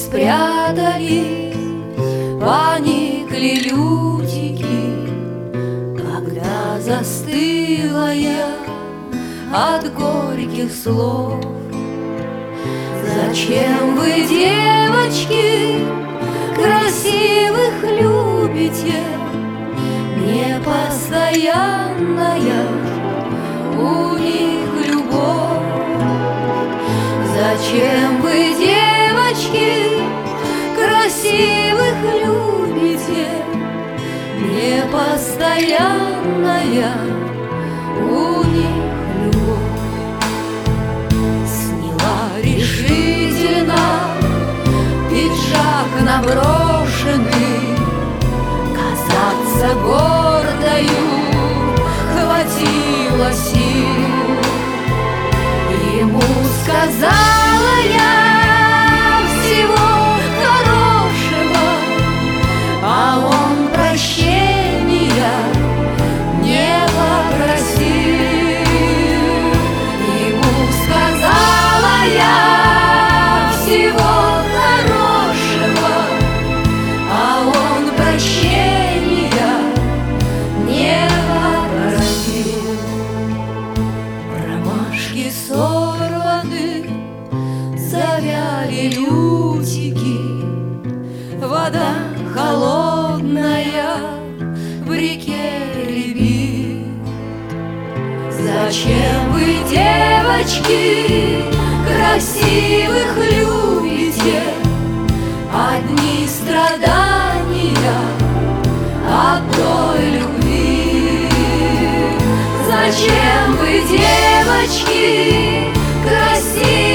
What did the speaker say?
спрятались, поникли лютики, когда застыла я от горьких слов. Зачем вы, девочки, красивых любите? Непостоянная у них любовь. Зачем вы, девочки, красивых любите? Непостоянная у них любовь. Сняла решительно пиджак наброшенный, казаться гордою хватило сил. Ему сказала я всего хорошего, а он прощения не попросил. Ему сказала я всего хорошего, а он прощения не попросил. Ромашки сорваны, завяли лютики, вода холодная в реке рябит. Зачем вы, девочки, красивых любите? Одни страдания от той любви. Зачем вы, девочки, красивых